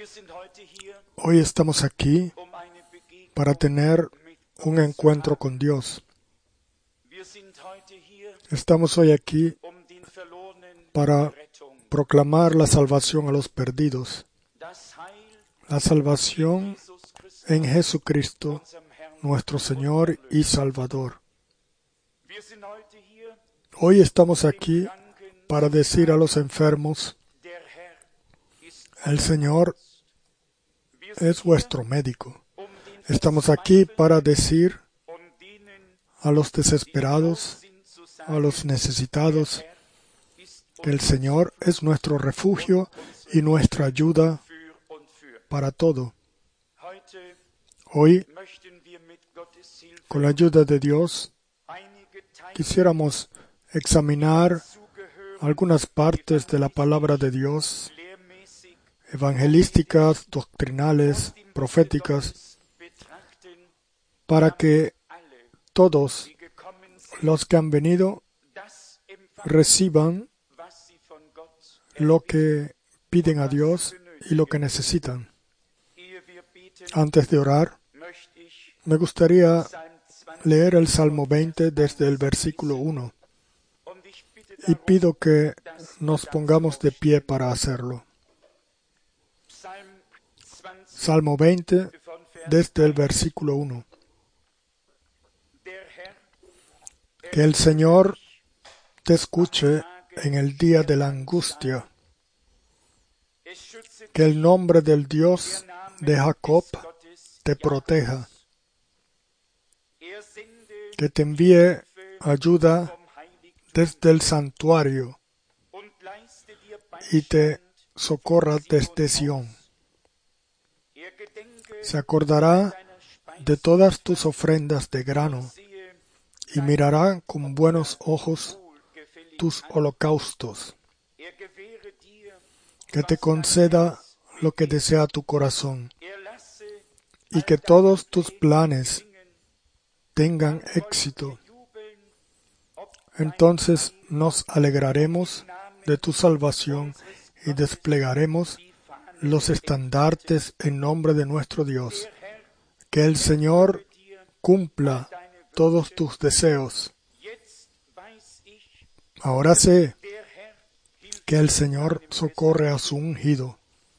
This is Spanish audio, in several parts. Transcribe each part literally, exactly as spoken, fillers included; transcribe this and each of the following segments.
Hoy estamos aquí para tener un encuentro con Dios. Estamos hoy aquí para proclamar la salvación a los perdidos, la salvación en Jesucristo, nuestro Señor y Salvador. Hoy estamos aquí para decir a los enfermos: el Señor es vuestro médico. Estamos aquí para decir a los desesperados, a los necesitados, que el Señor es nuestro refugio y nuestra ayuda para todo. Hoy, con la ayuda de Dios, quisiéramos examinar algunas partes de la palabra de Dios, evangelísticas, doctrinales, proféticas, para que todos los que han venido reciban lo que piden a Dios y lo que necesitan. Antes de orar, me gustaría leer el Salmo veinte desde el versículo uno y pido que nos pongamos de pie para hacerlo. Salmo veinte desde el versículo uno. Que el Señor te escuche en el día de la angustia. Que el nombre del Dios de Jacob te proteja. Que te envíe ayuda desde el santuario y te socorra desde Sión. Se acordará de todas tus ofrendas de grano y mirará con buenos ojos tus holocaustos. Que te conceda lo que desea tu corazón y que todos tus planes tengan éxito. Entonces nos alegraremos de tu salvación y desplegaremos los estandartes en nombre de nuestro Dios. Que el Señor cumpla todos tus deseos. Ahora sé que el Señor socorre a su ungido.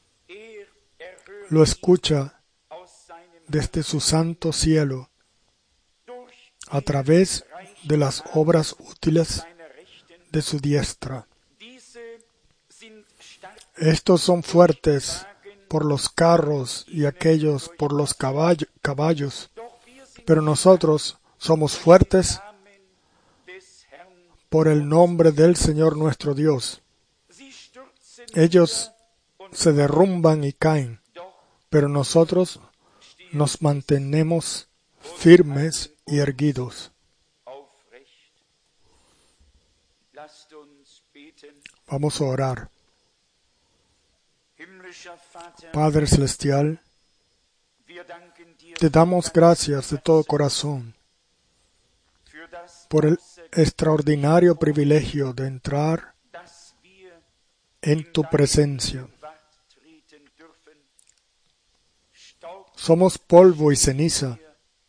Lo escucha desde su santo cielo, a través de las obras útiles de su diestra. Estos son fuertes por los carros y aquellos por los caballo- caballos, pero nosotros somos fuertes por el nombre del Señor nuestro Dios. Ellos se derrumban y caen, pero nosotros nos mantenemos firmes y erguidos. Vamos a orar. Padre Celestial, te damos gracias de todo corazón por el extraordinario privilegio de entrar en tu presencia. Somos polvo y ceniza,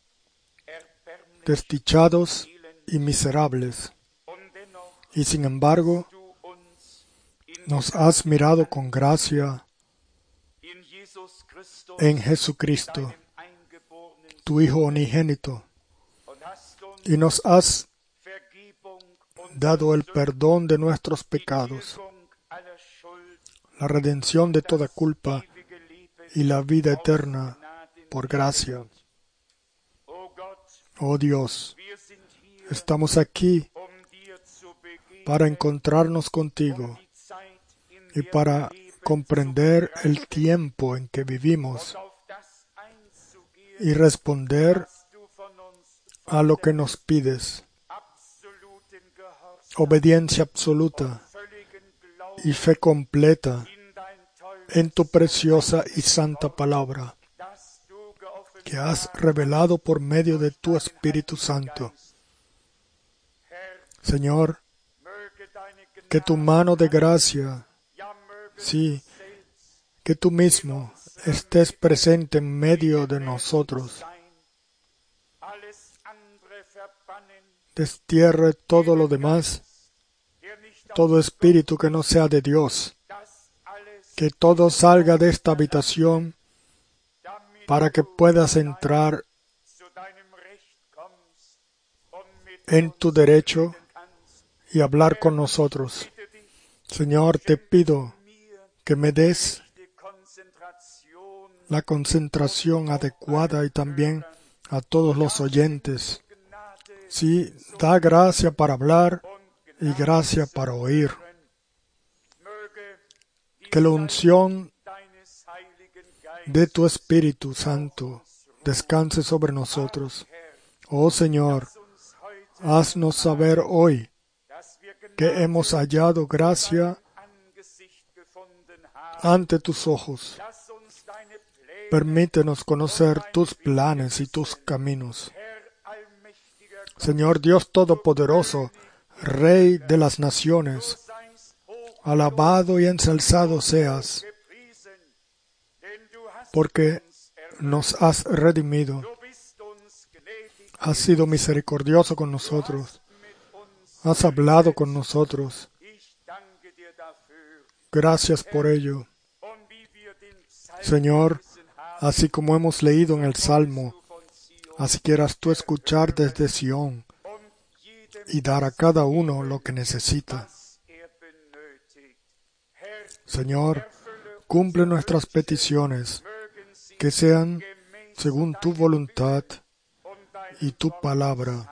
desdichados y miserables, y sin embargo, nos has mirado con gracia en Jesucristo, tu Hijo unigénito, y nos has dado el perdón de nuestros pecados, la redención de toda culpa y la vida eterna por gracia. Oh Dios, estamos aquí para encontrarnos contigo y para comprender el tiempo en que vivimos y responder a lo que nos pides. Obediencia absoluta y fe completa en tu preciosa y santa palabra que has revelado por medio de tu Espíritu Santo. Señor, que tu mano de gracia, sí, que tú mismo estés presente en medio de nosotros. Destierre todo lo demás, todo espíritu que no sea de Dios. Que todo salga de esta habitación para que puedas entrar en tu derecho y hablar con nosotros. Señor, te pido que me des la concentración adecuada y también a todos los oyentes. Sí, da gracia para hablar y gracia para oír. Que la unción de tu Espíritu Santo descanse sobre nosotros. Oh Señor, haznos saber hoy que hemos hallado gracia ante tus ojos. Permítenos conocer tus planes y tus caminos. Señor Dios Todopoderoso, Rey de las naciones, alabado y ensalzado seas, porque nos has redimido. Has sido misericordioso con nosotros. Has hablado con nosotros. Gracias por ello. Señor, así como hemos leído en el Salmo, así quieras tú escuchar desde Sión y dar a cada uno lo que necesita. Señor, cumple nuestras peticiones, que sean según tu voluntad y tu palabra.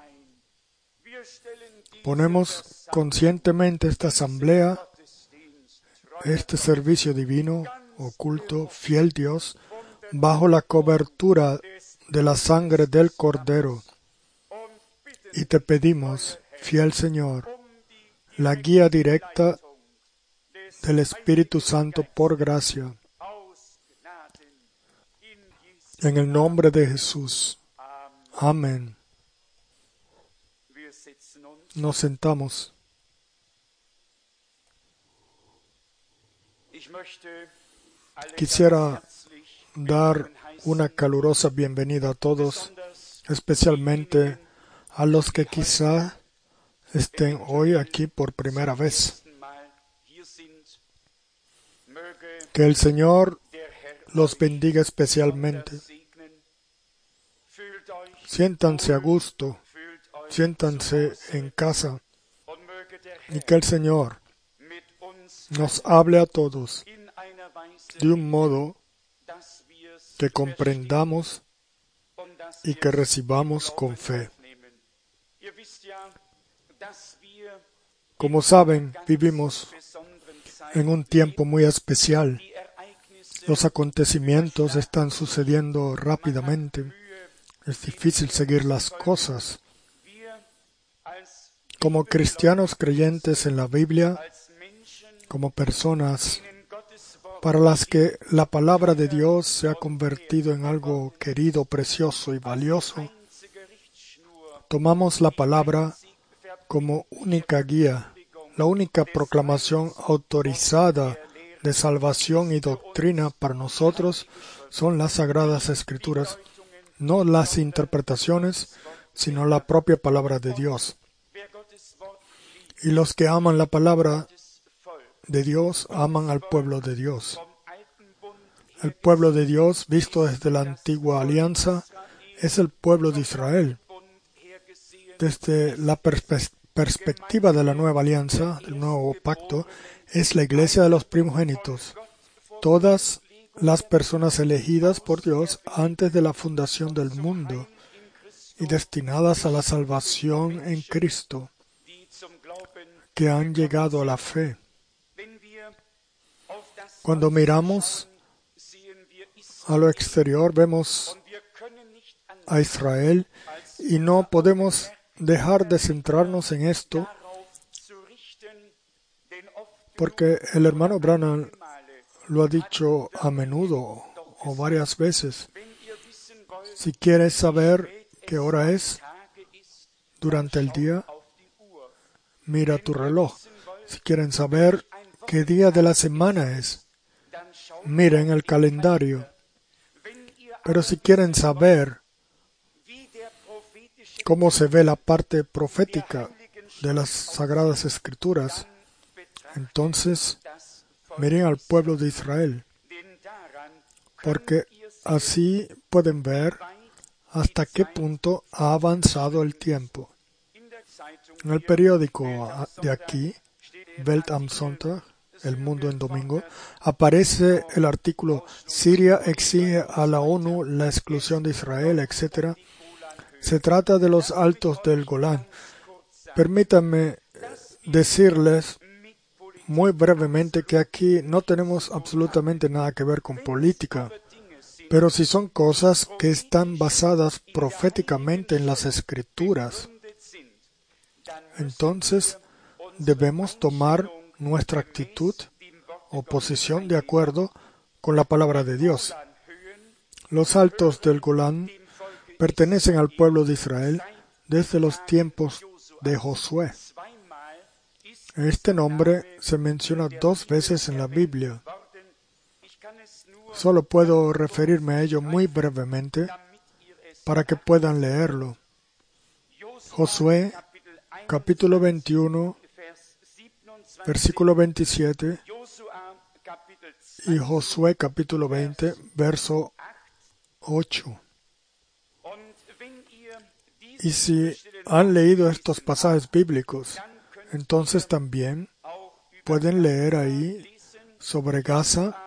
Ponemos conscientemente esta asamblea, este servicio divino, oculto, fiel Dios, bajo la cobertura de la sangre del Cordero. Y te pedimos, fiel Señor, la guía directa del Espíritu Santo por gracia. En el nombre de Jesús. Amén. Nos sentamos. Quisiera dar una calurosa bienvenida a todos, especialmente a los que quizá estén hoy aquí por primera vez. Que el Señor los bendiga especialmente. Siéntanse a gusto, siéntanse en casa y que el Señor nos hable a todos de un modo que comprendamos y que recibamos con fe. Como saben, vivimos en un tiempo muy especial. Los acontecimientos están sucediendo rápidamente. Es difícil seguir las cosas. Como cristianos creyentes en la Biblia, como personas para las que la palabra de Dios se ha convertido en algo querido, precioso y valioso, tomamos la palabra como única guía, la única proclamación autorizada de salvación y doctrina para nosotros son las Sagradas Escrituras, no las interpretaciones, sino la propia palabra de Dios. Y los que aman la palabra de Dios aman al pueblo de Dios. El pueblo de Dios, visto desde la antigua alianza, es el pueblo de Israel. Desde la perspe- perspectiva de la nueva alianza, del nuevo pacto, es la iglesia de los primogénitos. Todas las personas elegidas por Dios antes de la fundación del mundo y destinadas a la salvación en Cristo, que han llegado a la fe. Cuando miramos a lo exterior, vemos a Israel y no podemos dejar de centrarnos en esto, porque el hermano Branham lo ha dicho a menudo o varias veces. Si quieres saber qué hora es durante el día, mira tu reloj. Si quieren saber qué día de la semana es, miren el calendario. Pero si quieren saber cómo se ve la parte profética de las Sagradas Escrituras, entonces miren al pueblo de Israel, porque así pueden ver hasta qué punto ha avanzado el tiempo. En el periódico de aquí, Welt am Sonntag, El Mundo en Domingo, aparece el artículo Siria exige a la ONU la exclusión de Israel, etcétera. Se trata de los altos del Golán. Permítanme decirles muy brevemente que aquí no tenemos absolutamente nada que ver con política, pero si son cosas que están basadas proféticamente en las Escrituras, entonces debemos tomar nuestra actitud o posición de acuerdo con la palabra de Dios. Los altos del Golán pertenecen al pueblo de Israel desde los tiempos de Josué. Este nombre se menciona dos veces en la Biblia. Solo puedo referirme a ello muy brevemente para que puedan leerlo. Josué, capítulo veintiuno, versículo veintisiete, y Josué, capítulo veinte, verso ocho. Y si han leído estos pasajes bíblicos, entonces también pueden leer ahí sobre Gaza,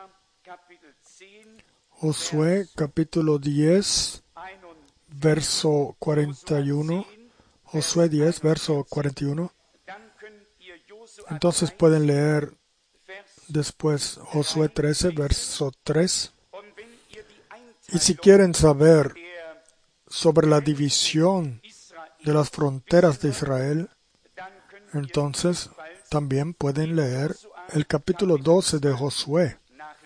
Josué capítulo diez, verso cuarenta y uno, Josué diez, verso cuarenta y uno. Entonces pueden leer después Josué trece, verso tres. Y si quieren saber sobre la división de las fronteras de Israel, entonces también pueden leer el capítulo doce de Josué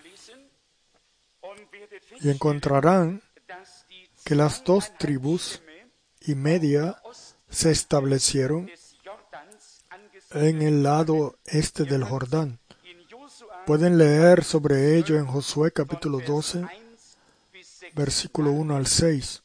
y encontrarán que las dos tribus y media se establecieron en el lado este del Jordán. Pueden leer sobre ello en Josué capítulo doce, versículo uno al seis.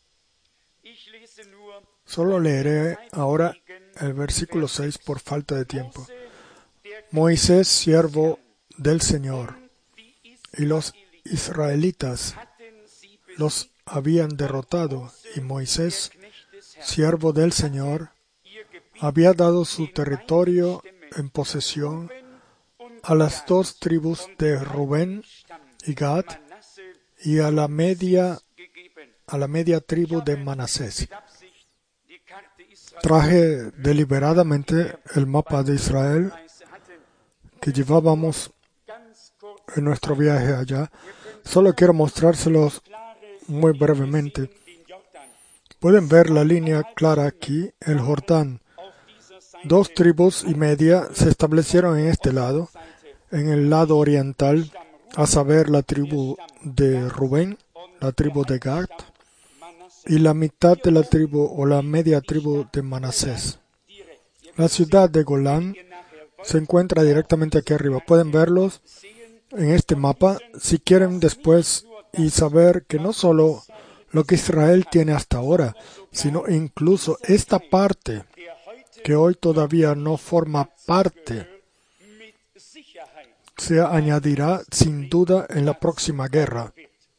Solo leeré ahora el versículo seis por falta de tiempo. Moisés, siervo del Señor, y los israelitas los habían derrotado, y Moisés, siervo del Señor, había dado su territorio en posesión a las dos tribus de Rubén y Gad y a la media a la media tribu de Manasés. Traje deliberadamente el mapa de Israel que llevábamos en nuestro viaje allá. Solo quiero mostrárselos muy brevemente. Pueden ver la línea clara aquí, el Jordán. Dos tribus y media se establecieron en este lado, en el lado oriental, a saber la tribu de Rubén, la tribu de Gad y la mitad de la tribu o la media tribu de Manasés. La ciudad de Golán se encuentra directamente aquí arriba. Pueden verlos en este mapa si quieren después y saber que no solo lo que Israel tiene hasta ahora, sino incluso esta parte que hoy todavía no forma parte, se añadirá sin duda en la próxima guerra.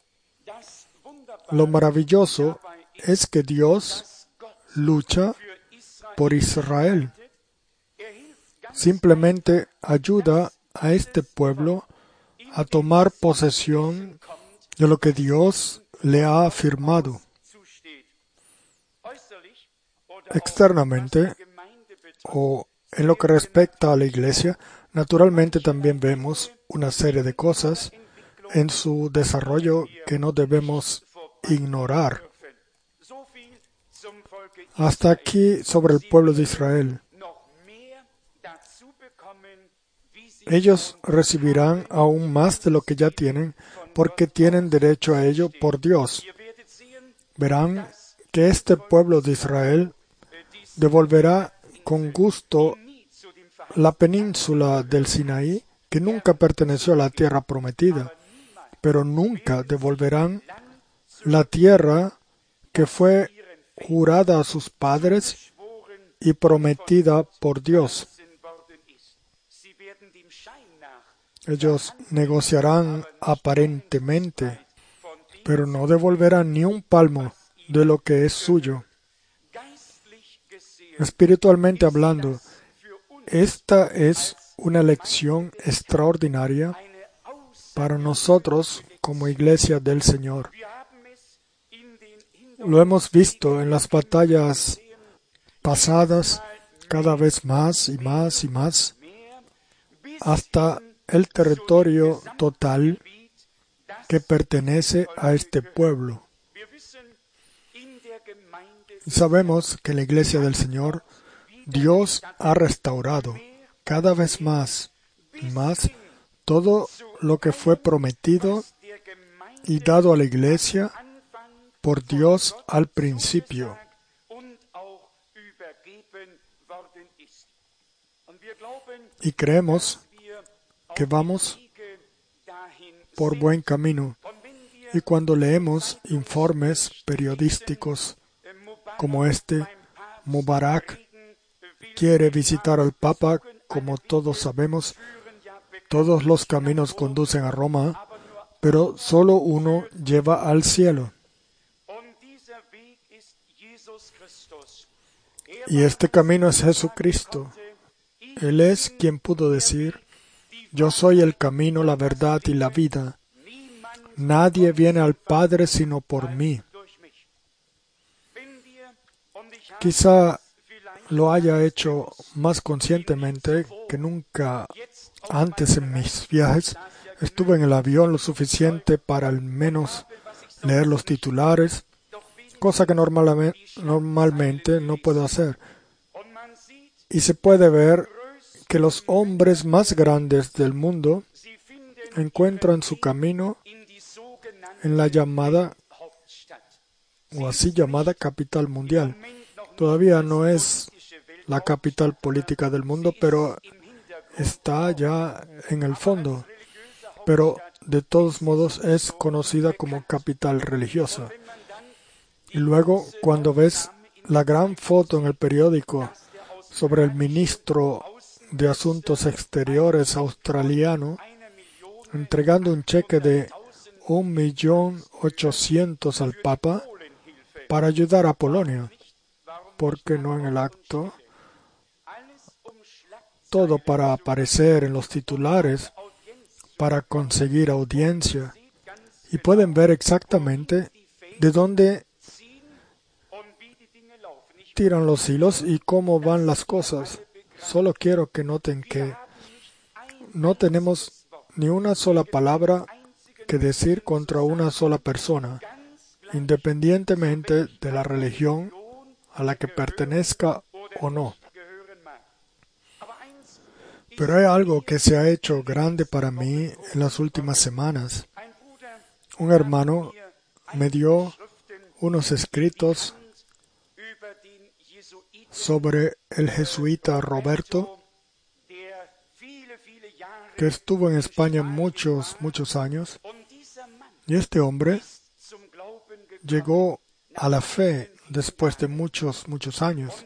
Lo maravilloso es que Dios lucha por Israel. Simplemente ayuda a este pueblo a tomar posesión de lo que Dios le ha afirmado. Externamente, o en lo que respecta a la iglesia, naturalmente también vemos una serie de cosas en su desarrollo que no debemos ignorar. Hasta aquí sobre el pueblo de Israel. Ellos recibirán aún más de lo que ya tienen, porque tienen derecho a ello por Dios. Verán que este pueblo de Israel devolverá con gusto la península del Sinaí, que nunca perteneció a la tierra prometida, pero nunca devolverán la tierra que fue jurada a sus padres y prometida por Dios. Ellos negociarán aparentemente, pero no devolverán ni un palmo de lo que es suyo. Espiritualmente hablando, esta es una lección extraordinaria para nosotros como Iglesia del Señor. Lo hemos visto en las batallas pasadas cada vez más y más y más, hasta el territorio total que pertenece a este pueblo. Y sabemos que en la Iglesia del Señor, Dios ha restaurado cada vez más y más todo lo que fue prometido y dado a la Iglesia por Dios al principio. Y creemos que vamos por buen camino. Y cuando leemos informes periodísticos como este, Mubarak quiere visitar al Papa, como todos sabemos. Todos los caminos conducen a Roma, pero solo uno lleva al cielo. Y este camino es Jesucristo. Él es quien pudo decir: yo soy el camino, la verdad y la vida. Nadie viene al Padre sino por mí. Quizá lo haya hecho más conscientemente que nunca antes en mis viajes. Estuve en el avión lo suficiente para al menos leer los titulares, cosa que normalmente, normalmente no puedo hacer. Y se puede ver que los hombres más grandes del mundo encuentran su camino en la llamada, o así llamada, capital mundial. Todavía no es la capital política del mundo, pero está ya en el fondo. Pero de todos modos es conocida como capital religiosa. Y luego, cuando ves la gran foto en el periódico sobre el ministro de Asuntos Exteriores australiano entregando un cheque de un millón ochocientos al Papa para ayudar a Polonia, ¿por qué no en el acto? Todo para aparecer en los titulares, para conseguir audiencia. Y pueden ver exactamente de dónde tiran los hilos y cómo van las cosas. Solo quiero que noten que no tenemos ni una sola palabra que decir contra una sola persona, independientemente de la religión a la que pertenezca o no. Pero hay algo que se ha hecho grande para mí en las últimas semanas. Un hermano me dio unos escritos sobre el jesuita Roberto, que estuvo en España muchos, muchos años. Y este hombre llegó a la fe después de muchos, muchos años.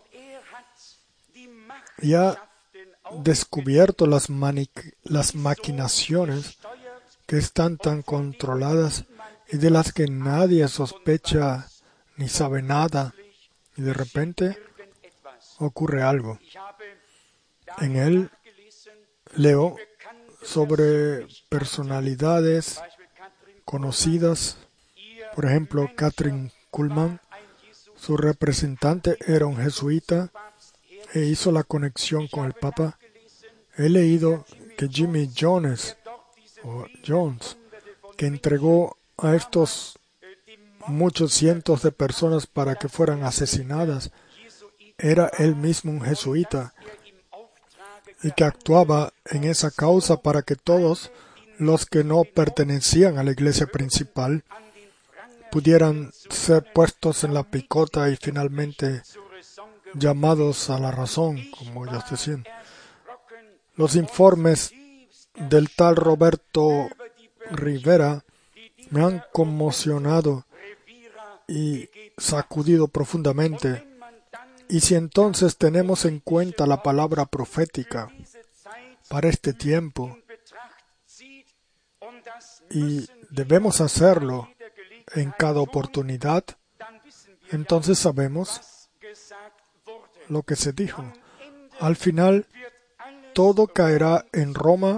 Y ha descubierto las, las maquinaciones que están tan controladas y de las que nadie sospecha ni sabe nada. Y de repente ocurre algo. En él leo sobre personalidades conocidas. Por ejemplo, Kathryn Kuhlman, su representante era un jesuita e hizo la conexión con el Papa. He leído que Jimmy Jones, o Jones, que entregó a estos muchos cientos de personas para que fueran asesinadas, era él mismo un jesuita y que actuaba en esa causa para que todos los que no pertenecían a la iglesia principal pudieran ser puestos en la picota y finalmente llamados a la razón, como ellos decían. Los informes del tal Roberto Rivera me han conmocionado y sacudido profundamente. Y si entonces tenemos en cuenta la palabra profética para este tiempo, y debemos hacerlo en cada oportunidad, entonces sabemos lo que se dijo. Al final, todo caerá en Roma.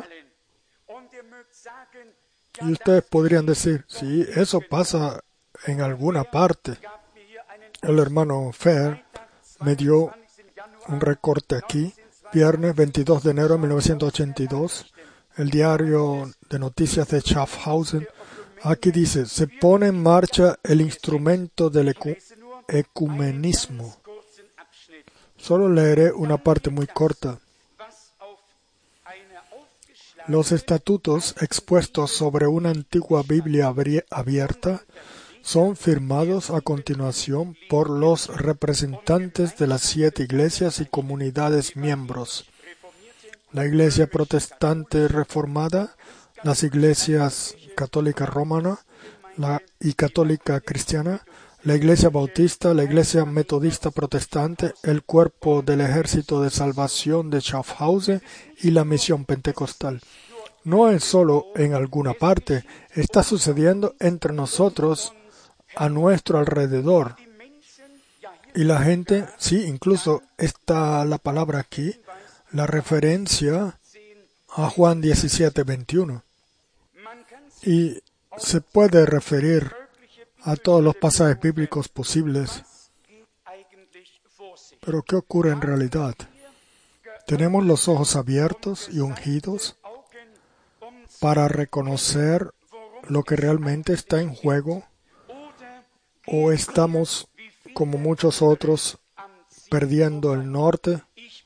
Y ustedes podrían decir, sí, eso pasa en alguna parte. El hermano Fair me dio un recorte aquí, viernes veintidós de enero de mil novecientos ochenta y dos, el diario de noticias de Schaffhausen. Aquí dice, se pone en marcha el instrumento del ecu- ecumenismo. Solo leeré una parte muy corta. Los estatutos expuestos sobre una antigua Biblia abierta son firmados a continuación por los representantes de las siete iglesias y comunidades miembros. La Iglesia Protestante Reformada, las iglesias Católica Romana la, y Católica Cristiana, la Iglesia Bautista, la Iglesia Metodista Protestante, el Cuerpo del Ejército de Salvación de Schaffhausen y la Misión Pentecostal. No es solo en alguna parte, está sucediendo entre nosotros, a nuestro alrededor. Y la gente, sí, incluso está la palabra aquí, la referencia a Juan diecisiete veintiuno. Y se puede referir a todos los pasajes bíblicos posibles. Pero ¿qué ocurre en realidad? ¿Tenemos los ojos abiertos y ungidos para reconocer lo que realmente está en juego? ¿O estamos, como muchos otros, perdiendo el norte?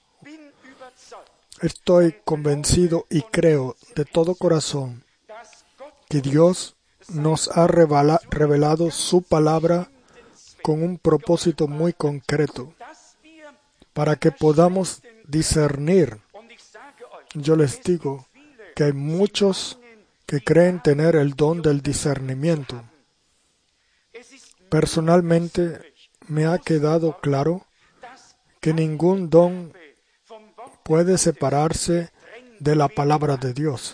Estoy convencido y creo de todo corazón que Dios nos ha revela, revelado su palabra con un propósito muy concreto, para que podamos discernir. Yo les digo que hay muchos que creen tener el don del discernimiento. Personalmente me ha quedado claro que ningún don puede separarse de la palabra de Dios.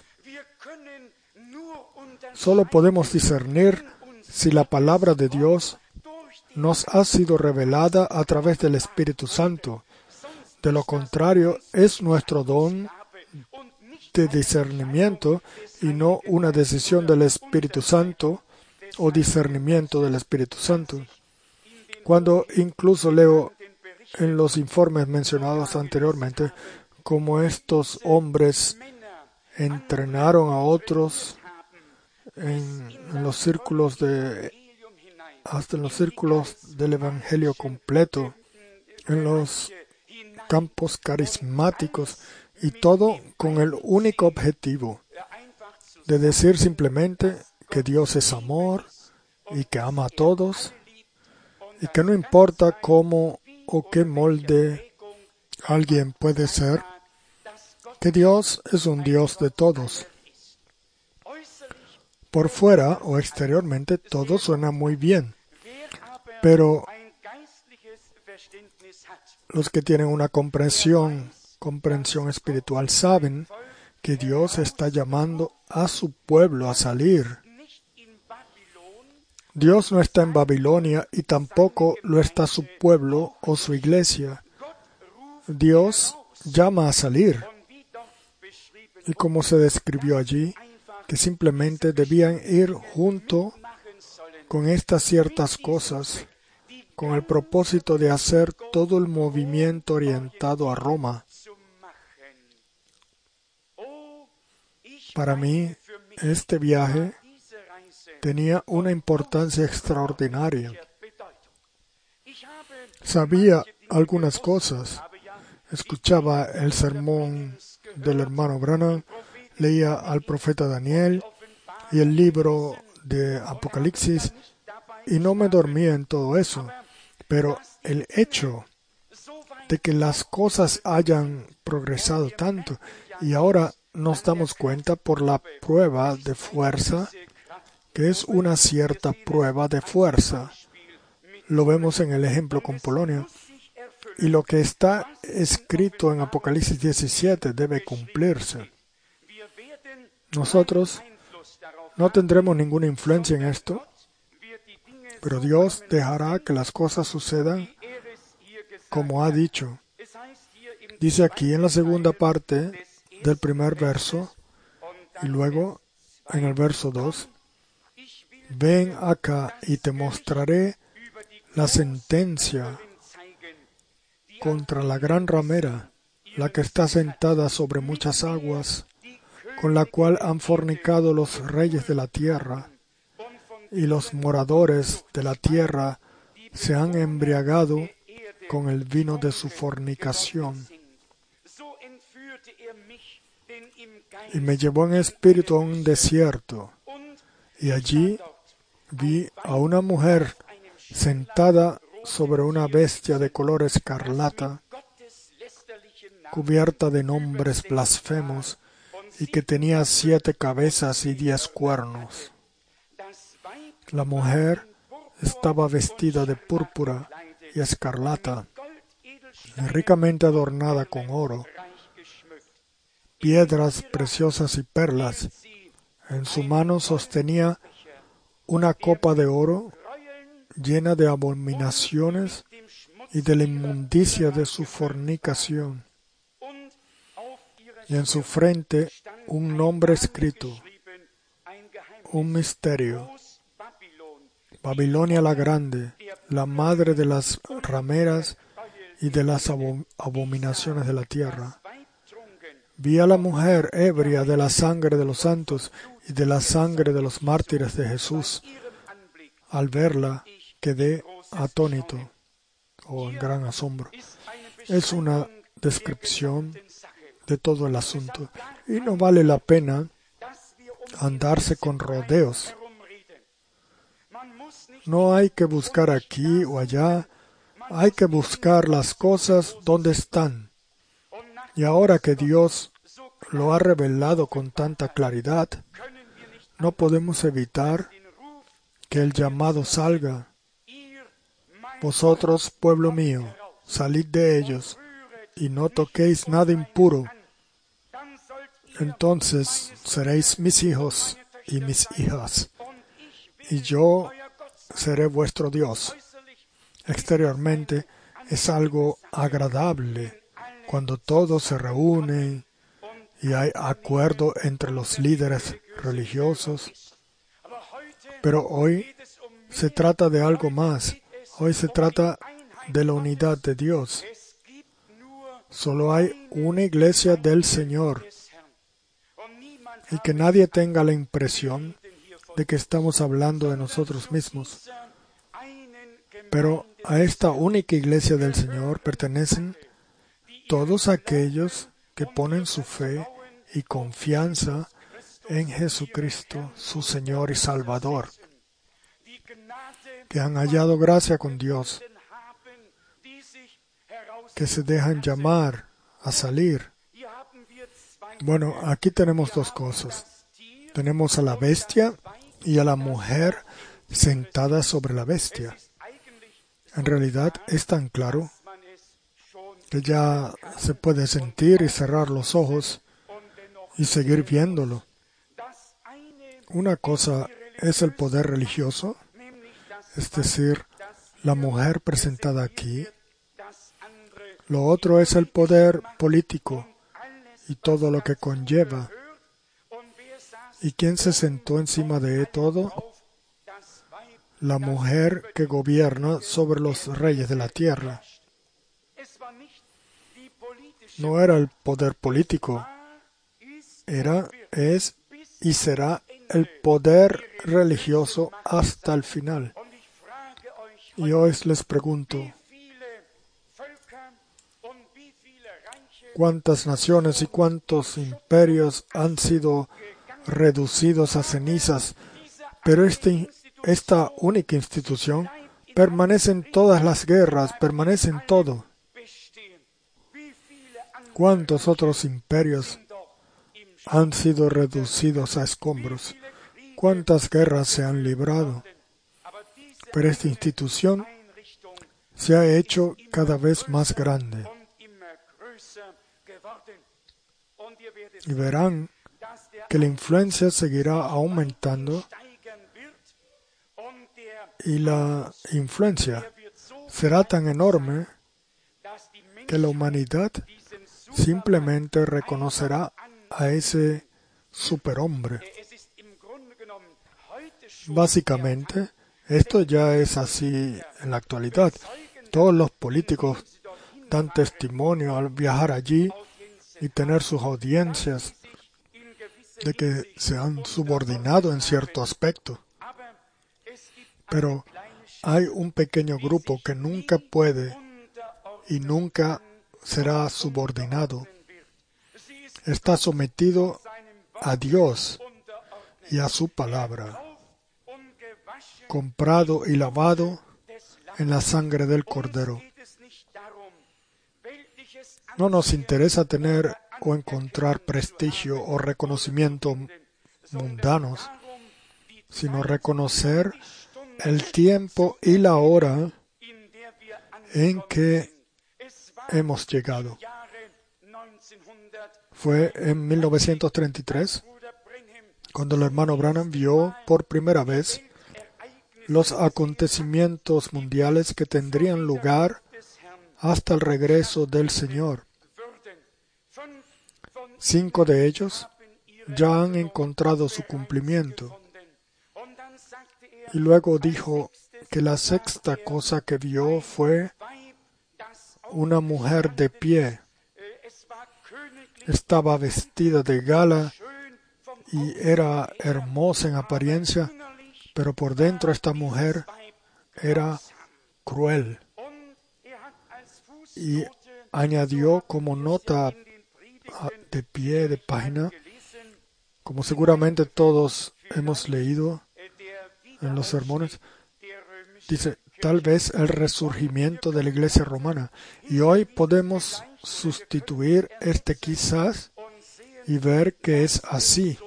Solo podemos discernir si la palabra de Dios nos ha sido revelada a través del Espíritu Santo. De lo contrario, es nuestro don de discernimiento y no una decisión del Espíritu Santo o discernimiento del Espíritu Santo. Cuando incluso leo en los informes mencionados anteriormente cómo estos hombres entrenaron a otros en, en los círculos de hasta en los círculos del Evangelio completo, en los campos carismáticos, y todo con el único objetivo de decir simplemente que Dios es amor y que ama a todos y que no importa cómo o qué molde alguien puede ser, que Dios es un Dios de todos. Por fuera o exteriormente todo suena muy bien, pero los que tienen una comprensión, comprensión espiritual saben que Dios está llamando a su pueblo a salir. Dios no está en Babilonia y tampoco lo está su pueblo o su iglesia. Dios llama a salir. Y como se describió allí, que simplemente debían ir junto con estas ciertas cosas, con el propósito de hacer todo el movimiento orientado a Roma. Para mí, este viaje tenía una importancia extraordinaria. Sabía algunas cosas. Escuchaba el sermón del hermano Branham, leía al profeta Daniel y el libro de Apocalipsis, y no me dormía en todo eso. Pero el hecho de que las cosas hayan progresado tanto y ahora nos damos cuenta por la prueba de fuerza, que es una cierta prueba de fuerza, Lo vemos en el ejemplo con Polonia. Y lo que está escrito en Apocalipsis diecisiete debe cumplirse. Nosotros no tendremos ninguna influencia en esto, pero Dios dejará que las cosas sucedan como ha dicho. Dice aquí en la segunda parte del primer verso, y luego en el verso dos, ven acá y te mostraré la sentencia contra la gran ramera, la que está sentada sobre muchas aguas, con la cual han fornicado los reyes de la tierra, y los moradores de la tierra se han embriagado con el vino de su fornicación. Y me llevó en espíritu a un desierto, y allí vi a una mujer sentada sobre una bestia de color escarlata, cubierta de nombres blasfemos, y que tenía siete cabezas y diez cuernos. La mujer estaba vestida de púrpura y escarlata, y ricamente adornada con oro, piedras preciosas y perlas. En su mano sostenía una copa de oro llena de abominaciones y de la inmundicia de su fornicación. Y en su frente un nombre escrito, un misterio: Babilonia la Grande, la madre de las rameras y de las abominaciones de la tierra. Vi a la mujer ebria de la sangre de los santos y de la sangre de los mártires de Jesús. Al verla, quedé atónito o en gran asombro. Es una descripción de todo el asunto y no vale la pena andarse con rodeos. No hay que buscar aquí o allá, hay que buscar las cosas donde están. Y ahora que Dios lo ha revelado con tanta claridad, no podemos evitar que el llamado salga. Vosotros, pueblo mío, salid de ellos y no toquéis nada impuro. Entonces seréis mis hijos y mis hijas, y yo seré vuestro Dios. Exteriormente es algo agradable cuando todos se reúnen y hay acuerdo entre los líderes religiosos. Pero hoy se trata de algo más. Hoy se trata de la unidad de Dios. Solo hay una iglesia del Señor. Y que nadie tenga la impresión de que estamos hablando de nosotros mismos. Pero a esta única iglesia del Señor pertenecen todos aquellos que ponen su fe y confianza en Jesucristo, su Señor y Salvador, que han hallado gracia con Dios, que se dejan llamar a salir. Bueno, aquí tenemos dos cosas. Tenemos a la bestia y a la mujer sentada sobre la bestia. En realidad es tan claro que ya se puede sentir y cerrar los ojos y seguir viéndolo. Una cosa es el poder religioso, es decir, la mujer presentada aquí. Lo otro es el poder político y todo lo que conlleva. ¿Y quién se sentó encima de todo? La mujer que gobierna sobre los reyes de la tierra. No era el poder político, era, es y será el poder religioso hasta el final. Y hoy les pregunto, ¿cuántas naciones y cuántos imperios han sido reducidos a cenizas? Pero este, esta única institución permanece en todas las guerras, permanece en todo. ¿Cuántos otros imperios han sido reducidos a escombros? ¿Cuántas guerras se han librado? Pero esta institución se ha hecho cada vez más grande. Y verán que la influencia seguirá aumentando y la influencia será tan enorme que la humanidad simplemente reconocerá a ese superhombre. Básicamente, esto ya es así en la actualidad. Todos los políticos dan testimonio al viajar allí y tener sus audiencias de que se han subordinado en cierto aspecto. Pero hay un pequeño grupo que nunca puede y nunca será subordinado. Está sometido a Dios y a su palabra, comprado y lavado en la sangre del Cordero. No nos interesa tener o encontrar prestigio o reconocimiento mundanos, sino reconocer el tiempo y la hora en que hemos llegado. Fue en mil novecientos treinta y tres cuando el hermano Branham vio por primera vez los acontecimientos mundiales que tendrían lugar hasta el regreso del Señor. Cinco de ellos ya han encontrado su cumplimiento. Y luego dijo que la sexta cosa que vio fue una mujer de pie. Estaba vestida de gala y era hermosa en apariencia, pero por dentro esta mujer era cruel. Y añadió como nota de pie de página, como seguramente todos hemos leído en los sermones, dice, tal vez el resurgimiento de la Iglesia romana. Y hoy podemos sustituir este quizás y ver que es así.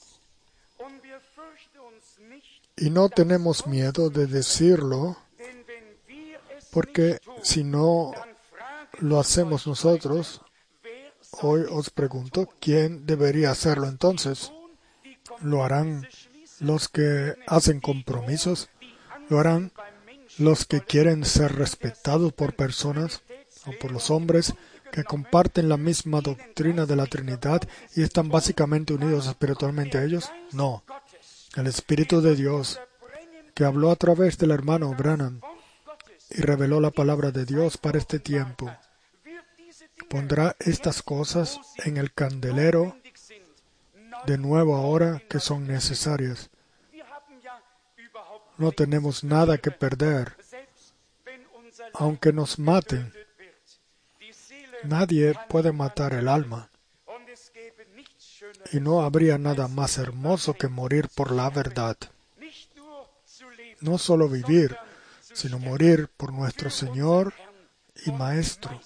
Y no tenemos miedo de decirlo, porque si no lo hacemos nosotros, hoy os pregunto, ¿quién debería hacerlo entonces? ¿Lo harán los que hacen compromisos? ¿Lo harán los que quieren ser respetados por personas o por los hombres que comparten la misma doctrina de la Trinidad y están básicamente unidos espiritualmente a ellos? No. El Espíritu de Dios, que habló a través del hermano Branham y reveló la palabra de Dios para este tiempo, pondrá estas cosas en el candelero de nuevo ahora que son necesarias. No tenemos nada que perder. Aunque nos maten, nadie puede matar el alma. Y no habría nada más hermoso que morir por la verdad. No solo vivir, sino morir por nuestro Señor y Maestro.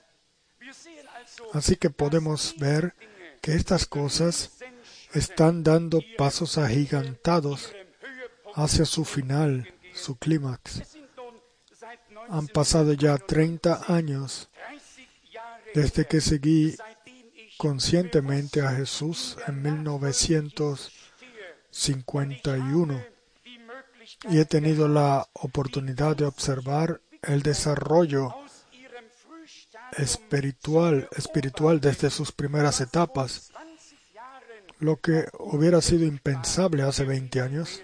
Así que podemos ver que estas cosas están dando pasos agigantados hacia su final, su clímax. Han pasado ya treinta años desde que seguí conscientemente a Jesús en mil novecientos cincuenta y uno y he tenido la oportunidad de observar el desarrollo espiritual, espiritual desde sus primeras etapas. Lo que hubiera sido impensable hace veinte años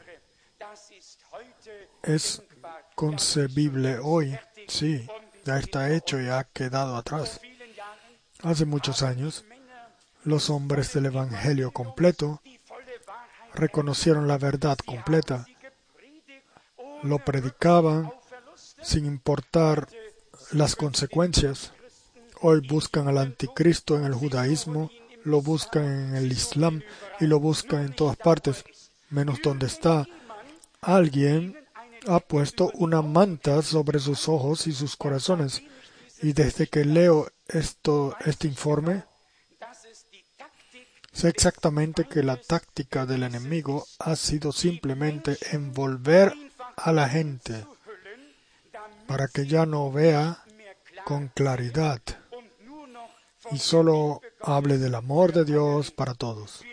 es concebible hoy. Sí, ya está hecho y ha quedado atrás. Hace muchos años, los hombres del Evangelio completo reconocieron la verdad completa, lo predicaban sin importar las consecuencias. Hoy buscan al anticristo en el judaísmo, lo buscan en el islam y lo buscan en todas partes, menos donde está. Alguien ha puesto una manta sobre sus ojos y sus corazones. Y desde que leo esto, este informe, sé exactamente que la táctica del enemigo ha sido simplemente envolver a la gente para que ya no vea con claridad y solo hable del amor de Dios para todos.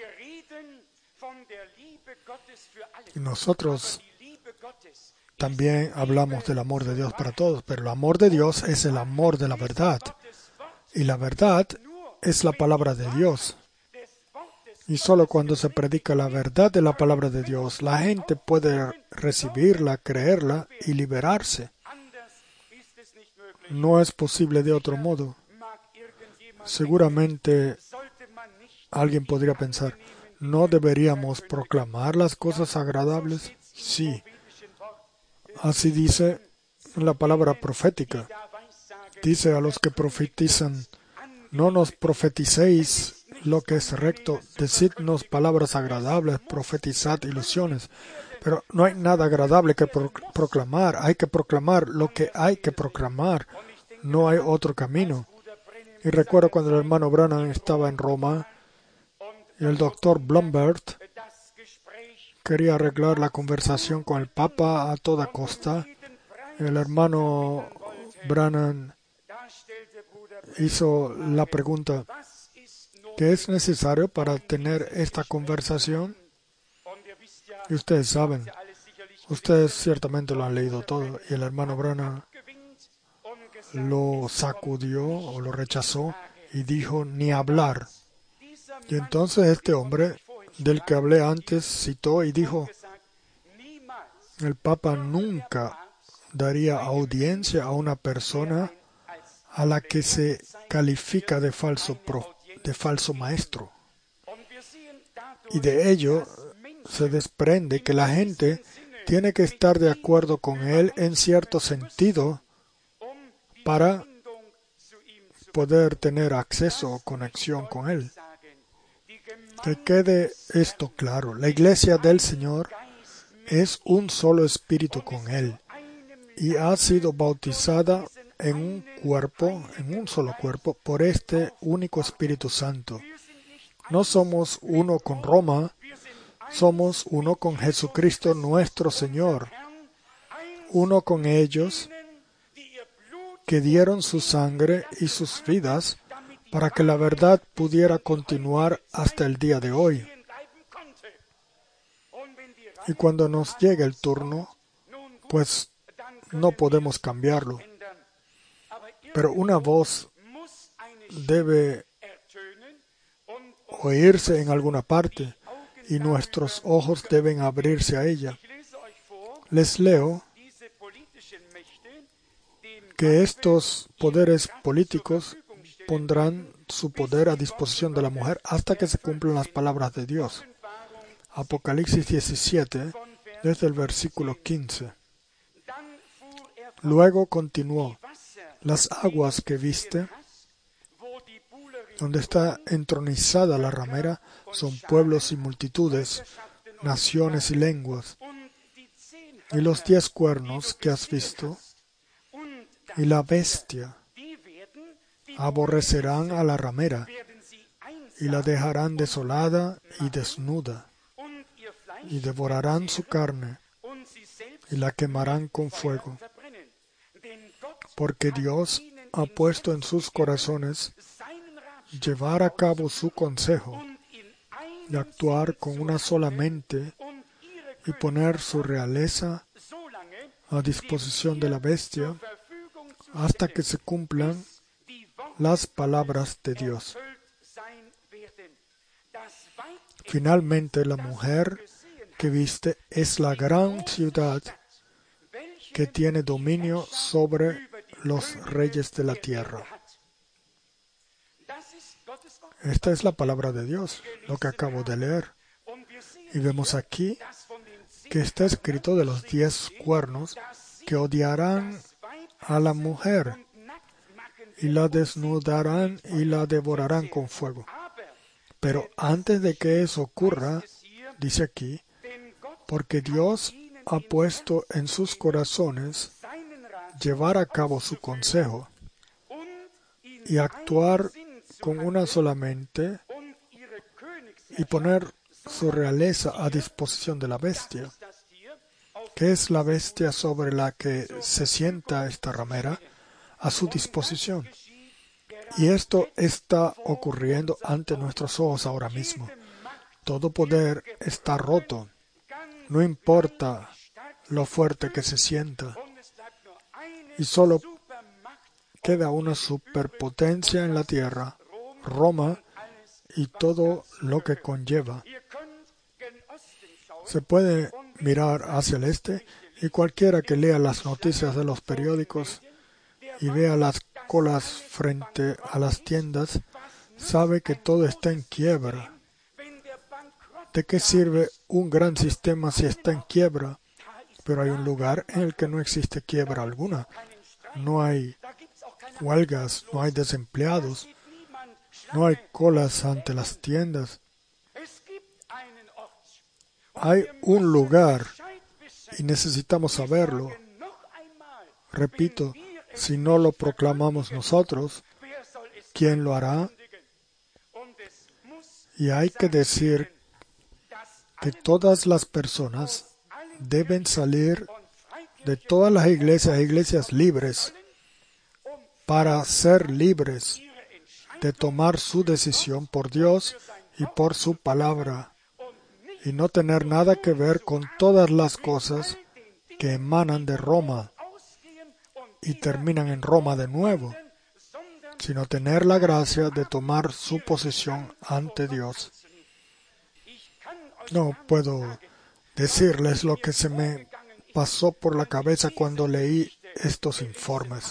Y nosotros también hablamos del amor de Dios para todos, pero el amor de Dios es el amor de la verdad. Y la verdad es la palabra de Dios. Y solo cuando se predica la verdad de la palabra de Dios, la gente puede recibirla, creerla y liberarse. No es posible de otro modo. Seguramente alguien podría pensar, ¿no deberíamos proclamar las cosas agradables? Sí. Así dice la palabra profética. Dice a los que profetizan, no nos profeticéis lo que es recto, decidnos palabras agradables, profetizad ilusiones. Pero no hay nada agradable que pro- proclamar. Hay que proclamar lo que hay que proclamar. No hay otro camino. Y recuerdo cuando el hermano Branham estaba en Roma y el doctor Blumberg quería arreglar la conversación con el Papa a toda costa. El hermano Branham hizo la pregunta, ¿qué es necesario para tener esta conversación? Y ustedes saben, ustedes ciertamente lo han leído todo, y el hermano Branham lo sacudió o lo rechazó y dijo, ni hablar. Y entonces este hombre del que hablé antes citó y dijo, el Papa nunca daría audiencia a una persona a la que se califica de falso, pro, de falso maestro. Y de ello se desprende que la gente tiene que estar de acuerdo con él en cierto sentido para poder tener acceso o conexión con él. Que quede esto claro. La iglesia del Señor es un solo espíritu con él y ha sido bautizada en un cuerpo, en un solo cuerpo, por este único Espíritu Santo. No somos uno con Roma, somos uno con Jesucristo nuestro Señor, uno con ellos que dieron su sangre y sus vidas para que la verdad pudiera continuar hasta el día de hoy. Y cuando nos llegue el turno, pues no podemos cambiarlo. Pero una voz debe oírse en alguna parte y nuestros ojos deben abrirse a ella. Les leo que estos poderes políticos pondrán su poder a disposición de la mujer hasta que se cumplan las palabras de Dios. Apocalipsis diecisiete, desde el versículo quince. Luego continuó, las aguas que viste, donde está entronizada la ramera, son pueblos y multitudes, naciones y lenguas. Y los diez cuernos que has visto, y la bestia, aborrecerán a la ramera, y la dejarán desolada y desnuda, y devorarán su carne, y la quemarán con fuego. Porque Dios ha puesto en sus corazones llevar a cabo su consejo, y actuar con una sola mente, y poner su realeza a disposición de la bestia, hasta que se cumplan las palabras de Dios. Finalmente, la mujer que viste es la gran ciudad que tiene dominio sobre los reyes de la tierra. Esta es la palabra de Dios, lo que acabo de leer. Y vemos aquí que está escrito de los diez cuernos que odiarán a la mujer y la desnudarán y la devorarán con fuego. Pero antes de que eso ocurra, dice aquí, porque Dios ha puesto en sus corazones llevar a cabo su consejo y actuar con una sola mente y poner su realeza a disposición de la bestia. ¿Qué es la bestia sobre la que se sienta esta ramera? A su disposición. Y esto está ocurriendo ante nuestros ojos ahora mismo. Todo poder está roto. No importa lo fuerte que se sienta. Y solo queda una superpotencia en la tierra, Roma, y todo lo que conlleva. Se puede mirar hacia el este y cualquiera que lea las noticias de los periódicos y vea las colas frente a las tiendas, sabe que todo está en quiebra. ¿De qué sirve un gran sistema si está en quiebra? Pero hay un lugar en el que no existe quiebra alguna. No hay huelgas, no hay desempleados, no hay colas ante las tiendas. Hay un lugar y necesitamos saberlo. Repito, si no lo proclamamos nosotros, ¿quién lo hará? Y hay que decir que todas las personas deben salir de todas las iglesias, iglesias libres, para ser libres de tomar su decisión por Dios y por su palabra, y no tener nada que ver con todas las cosas que emanan de Roma y terminan en Roma de nuevo, sino tener la gracia de tomar su posición ante Dios. No puedo decirles lo que se me pasó por la cabeza cuando leí estos informes.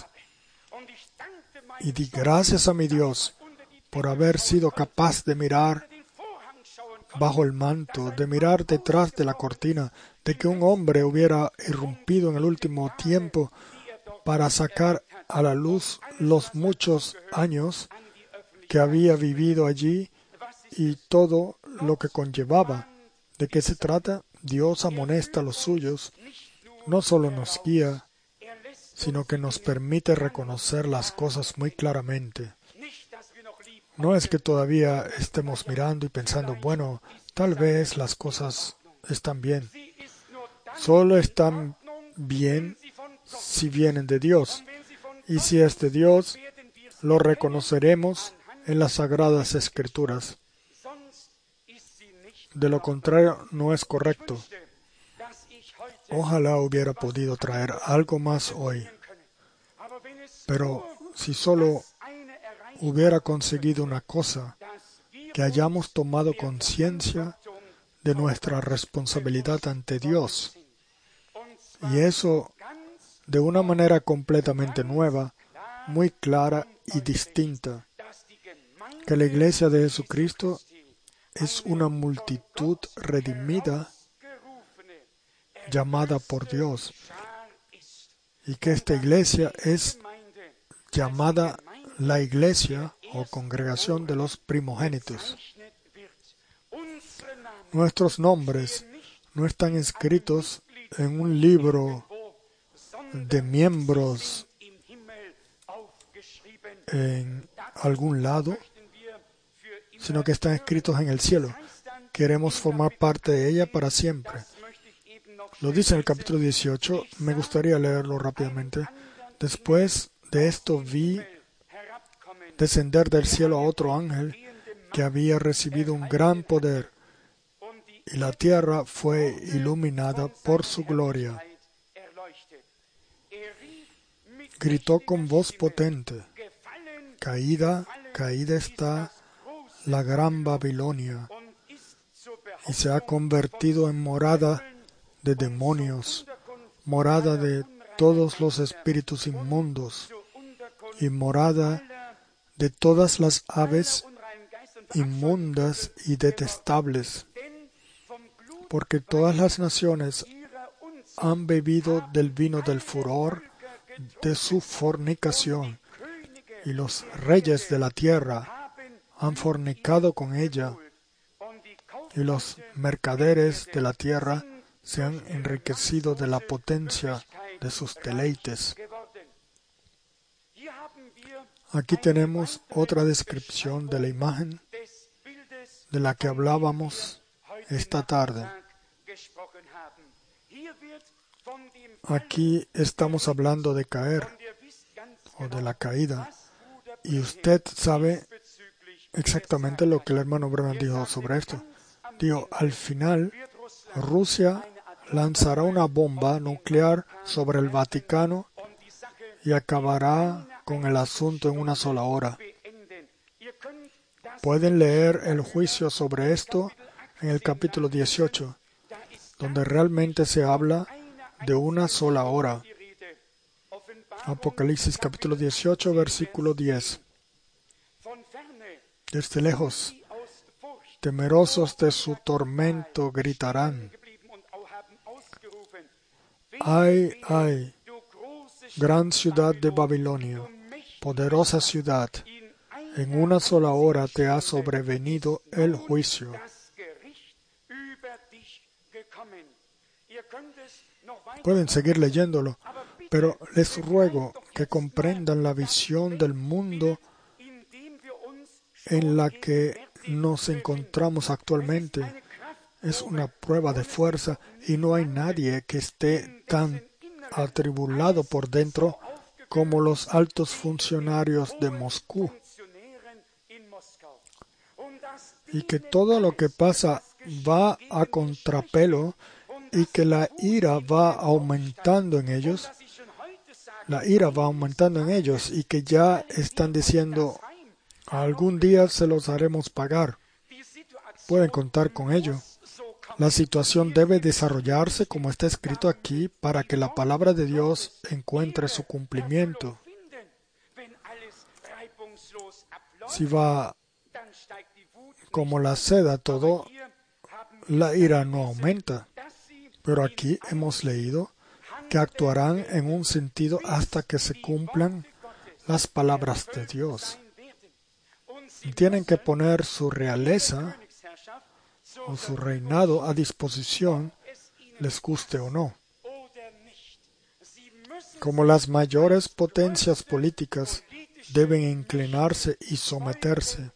Y di gracias a mi Dios por haber sido capaz de mirar bajo el manto, de mirar detrás de la cortina, de que un hombre hubiera irrumpido en el último tiempo para sacar a la luz los muchos años que había vivido allí y todo lo que conllevaba. ¿De qué se trata? Dios amonesta a los suyos, no solo nos guía, sino que nos permite reconocer las cosas muy claramente. No es que todavía estemos mirando y pensando, bueno, tal vez las cosas están bien. Solo están bien si vienen de Dios. Y si es de Dios, lo reconoceremos en las Sagradas Escrituras. De lo contrario, no es correcto. Ojalá hubiera podido traer algo más hoy. Pero si solo hubiera conseguido una cosa, que hayamos tomado conciencia de nuestra responsabilidad ante Dios, y eso de una manera completamente nueva, muy clara y distinta, que la Iglesia de Jesucristo es una multitud redimida, llamada por Dios, y que esta Iglesia es llamada la Iglesia o congregación de los primogénitos. Nuestros nombres no están escritos en un libro de miembros en algún lado, sino que están escritos en el cielo. Queremos formar parte de ella para siempre. Lo dice en el capítulo dieciocho, me gustaría leerlo rápidamente. Después de esto vi descender del cielo a otro ángel que había recibido un gran poder, y la tierra fue iluminada por su gloria. Gritó con voz potente: Caída, caída está la gran Babilonia, y se ha convertido en morada de demonios, morada de todos los espíritus inmundos, y morada de todas las aves inmundas y detestables, porque todas las naciones han bebido del vino del furor de su fornicación, y los reyes de la tierra han fornicado con ella, y los mercaderes de la tierra se han enriquecido de la potencia de sus deleites. Aquí tenemos otra descripción de la imagen de la que hablábamos esta tarde. aquí estamos hablando de caer o de la caída. Y usted sabe exactamente lo que el hermano Branham dijo sobre esto. Dijo, al final, Rusia lanzará una bomba nuclear sobre el Vaticano y acabará con el asunto en una sola hora. Pueden leer el juicio sobre esto en el capítulo dieciocho, donde realmente se habla de una sola hora. Apocalipsis capítulo dieciocho, versículo diez. Desde lejos, temerosos de su tormento, gritarán: ¡Ay, ay! Gran ciudad de Babilonia, poderosa ciudad, en una sola hora te ha sobrevenido el juicio. Pueden seguir leyéndolo, pero les ruego que comprendan la visión del mundo en la que nos encontramos actualmente. Es una prueba de fuerza y no hay nadie que esté tan atribulado por dentro como los altos funcionarios de Moscú. Y que todo lo que pasa va a contrapelo y que la ira va aumentando en ellos. La ira va aumentando en ellos y que ya están diciendo: algún día se los haremos pagar. Pueden contar con ello. La situación debe desarrollarse como está escrito aquí para que la palabra de Dios encuentre su cumplimiento. Si va como la seda todo, la ira no aumenta. Pero aquí hemos leído que actuarán en un sentido hasta que se cumplan las palabras de Dios. Tienen que poner su realeza o su reinado a disposición, les guste o no. Como las mayores potencias políticas deben inclinarse y someterse.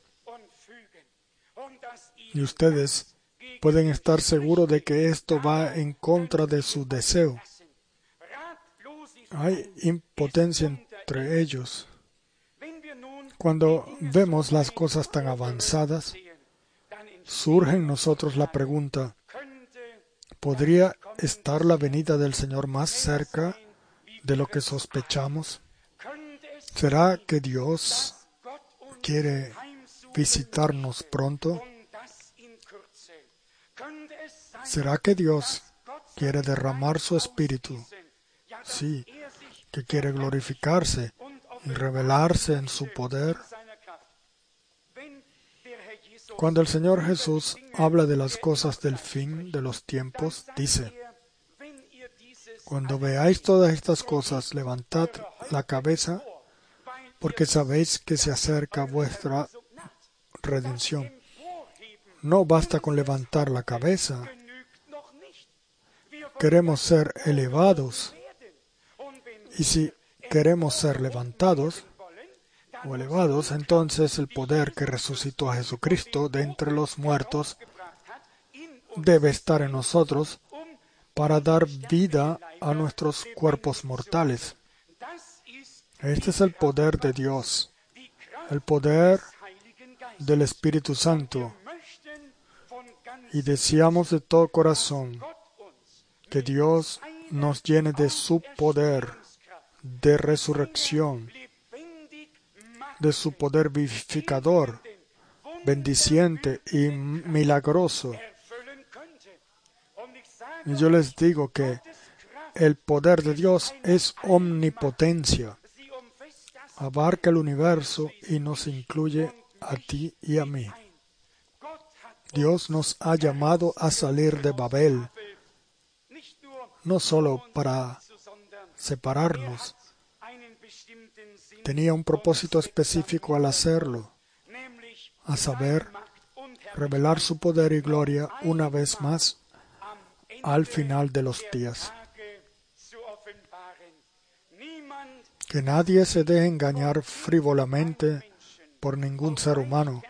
Y ustedes pueden estar seguros de que esto va en contra de su deseo. Hay impotencia entre ellos. Cuando vemos las cosas tan avanzadas, surge en nosotros la pregunta: ¿podría estar la venida del Señor más cerca de lo que sospechamos? ¿Será que Dios quiere visitarnos pronto? ¿Será que Dios quiere derramar su espíritu? Sí, que quiere glorificarse y revelarse en su poder. Cuando el Señor Jesús habla de las cosas del fin de los tiempos, dice: cuando veáis todas estas cosas, levantad la cabeza, porque sabéis que se acerca vuestra redención. No basta con levantar la cabeza. Queremos ser elevados. Y si queremos ser levantados o elevados, entonces el poder que resucitó a Jesucristo de entre los muertos debe estar en nosotros para dar vida a nuestros cuerpos mortales. Este es el poder de Dios, el poder del Espíritu Santo. Y deseamos de todo corazón que Dios nos llene de su poder de resurrección, de su poder vivificador, bendiciente y milagroso. Y yo les digo que el poder de Dios es omnipotencia. Abarca el universo y nos incluye a ti y a mí. Dios nos ha llamado a salir de Babel, no solo para separarnos. Tenía un propósito específico al hacerlo, a saber, revelar su poder y gloria una vez más al final de los días. Que nadie se deje engañar frívolamente por ningún ser humano.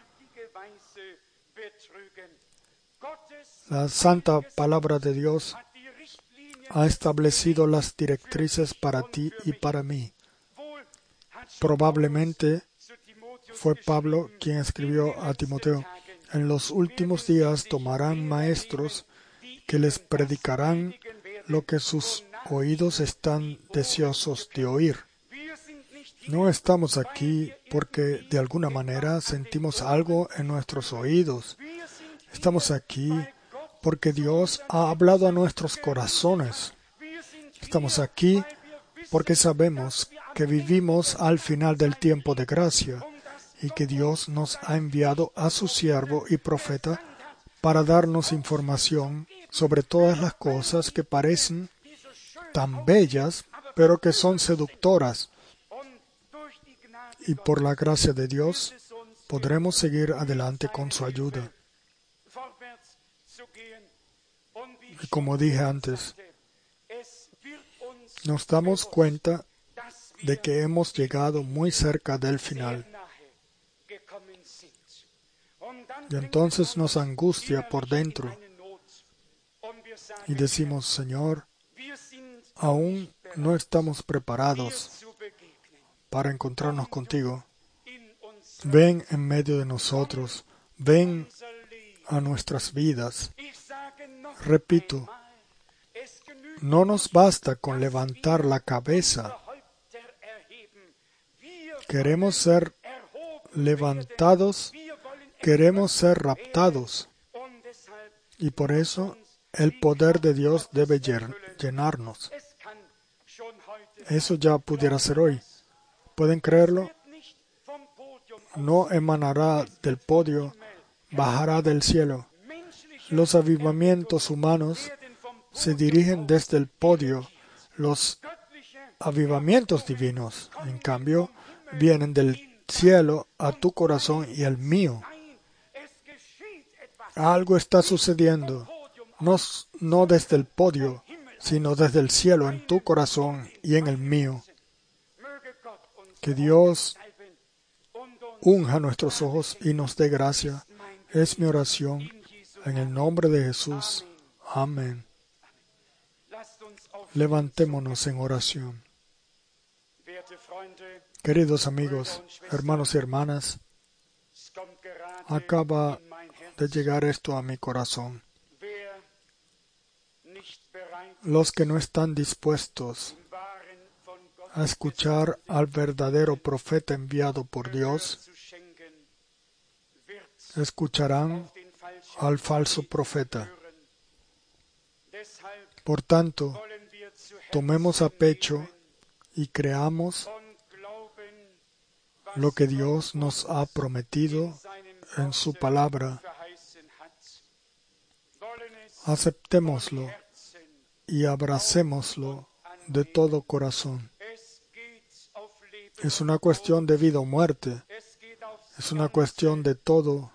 La santa palabra de Dios ha establecido las directrices para ti y para mí. Probablemente fue Pablo quien escribió a Timoteo: en los últimos días tomarán maestros que les predicarán lo que sus oídos están deseosos de oír. No estamos aquí porque de alguna manera sentimos algo en nuestros oídos. Estamos aquí porque Dios ha hablado a nuestros corazones. Estamos aquí porque sabemos que vivimos al final del tiempo de gracia y que Dios nos ha enviado a su siervo y profeta para darnos información sobre todas las cosas que parecen tan bellas, pero que son seductoras. Y por la gracia de Dios podremos seguir adelante con su ayuda. Y como dije antes, nos damos cuenta de que hemos llegado muy cerca del final. Y entonces nos angustia por dentro y decimos: Señor, aún no estamos preparados para encontrarnos contigo. Ven en medio de nosotros, ven a nuestras vidas. Repito, no nos basta con levantar la cabeza. Queremos ser levantados, queremos ser raptados. Y por eso el poder de Dios debe llenarnos. Eso ya pudiera ser hoy. ¿Pueden creerlo? No emanará del podio, bajará del cielo. Los avivamientos humanos se dirigen desde el podio. Los avivamientos divinos, en cambio, vienen del cielo a tu corazón y al mío. Algo está sucediendo, no, no desde el podio, sino desde el cielo en tu corazón y en el mío. Que Dios unja nuestros ojos y nos dé gracia. Es mi oración en el nombre de Jesús. Amén. Levantémonos en oración. Queridos amigos, hermanos y hermanas, acaba de llegar esto a mi corazón. Los que no están dispuestos a escuchar al verdadero profeta enviado por Dios, escucharán al falso profeta. Por tanto, tomemos a pecho y creamos lo que Dios nos ha prometido en su palabra. Aceptémoslo y abracémoslo de todo corazón. Es una cuestión de vida o muerte. Es una cuestión de todo.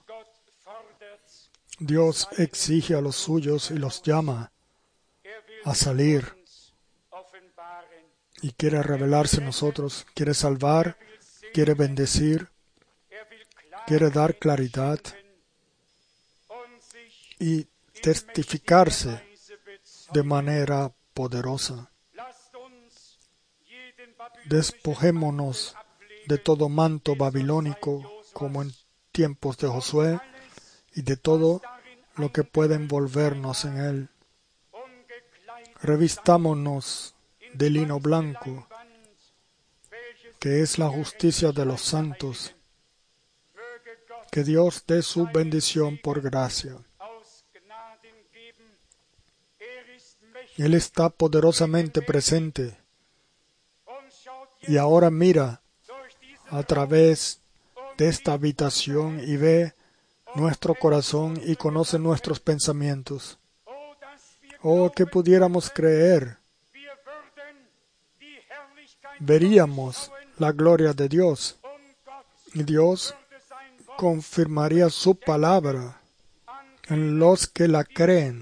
Dios exige a los suyos y los llama a salir. Y quiere revelarse en nosotros. Quiere salvar, quiere bendecir, quiere dar claridad y testificarse de manera poderosa. Despojémonos de todo manto babilónico como en tiempos de Josué y de todo lo que pueda envolvernos en él. Revistámonos de lino blanco, que es la justicia de los santos. Que Dios dé su bendición por gracia. Él está poderosamente presente. Y ahora mira a través de esta habitación y ve nuestro corazón y conoce nuestros pensamientos. Oh, que pudiéramos creer. Veríamos la gloria de Dios. Y Dios confirmaría su palabra en los que la creen,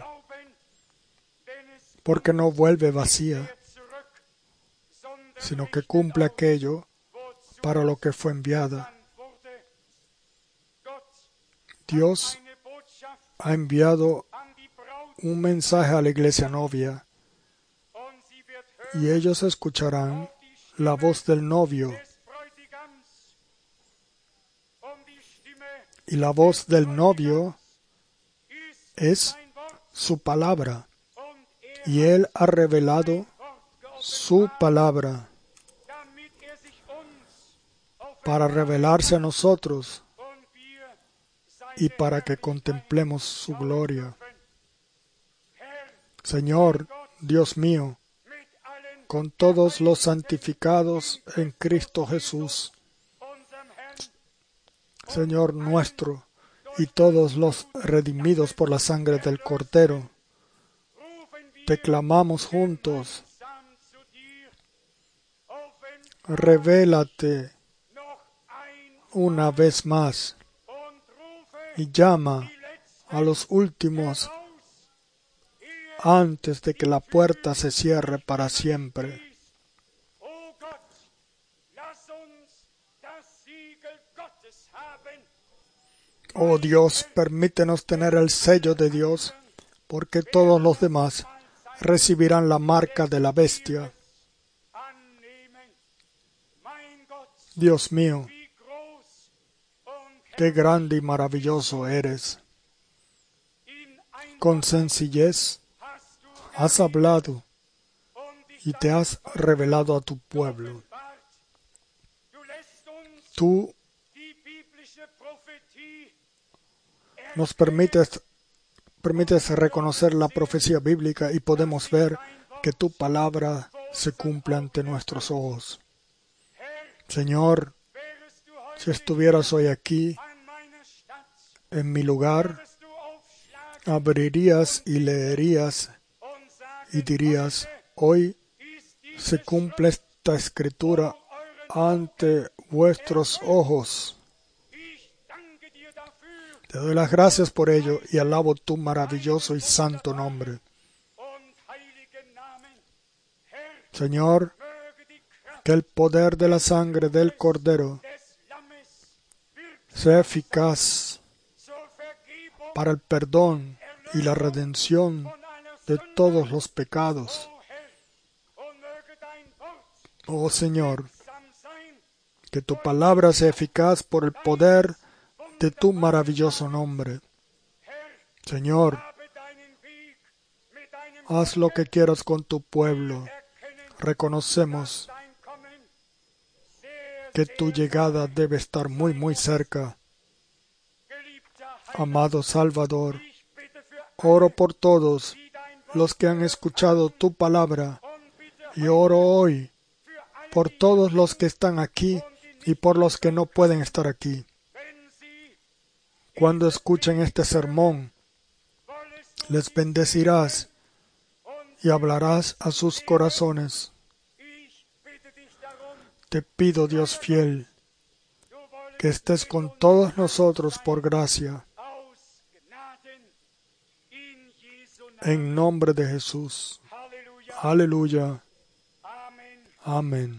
porque no vuelve vacía, sino que cumple aquello para lo que fue enviada. Dios ha enviado un mensaje a la iglesia novia y ellos escucharán la voz del novio. Y la voz del novio es su palabra. Y Él ha revelado su palabra para revelarse a nosotros y para que contemplemos su gloria. Señor, Dios mío, con todos los santificados en Cristo Jesús, Señor nuestro, y todos los redimidos por la sangre del Cordero, te clamamos juntos, revélate una vez más y llama a los últimos antes de que la puerta se cierre para siempre. Oh Dios, permítenos tener el sello de Dios, porque todos los demás recibirán la marca de la bestia. Dios mío, qué grande y maravilloso eres. Con sencillez has hablado y te has revelado a tu pueblo. Tú nos permites, permites reconocer la profecía bíblica y podemos ver que tu palabra se cumple ante nuestros ojos. Señor, si estuvieras hoy aquí, en mi lugar, abrirías y leerías y dirías, hoy se cumple esta escritura ante vuestros ojos. Te doy las gracias por ello y alabo tu maravilloso y santo nombre. Señor, que el poder de la sangre del Cordero sea eficaz para el perdón y la redención de todos los pecados. Oh Señor, que tu palabra sea eficaz por el poder de tu maravilloso nombre. Señor, haz lo que quieras con tu pueblo. Reconocemos que tu llegada debe estar muy, muy cerca. Amado Salvador, oro por todos los que han escuchado tu palabra y oro hoy por todos los que están aquí y por los que no pueden estar aquí. Cuando escuchen este sermón, les bendecirás y hablarás a sus corazones. Te pido, Dios fiel, que estés con todos nosotros por gracia. En nombre de Jesús. Aleluya. Amén.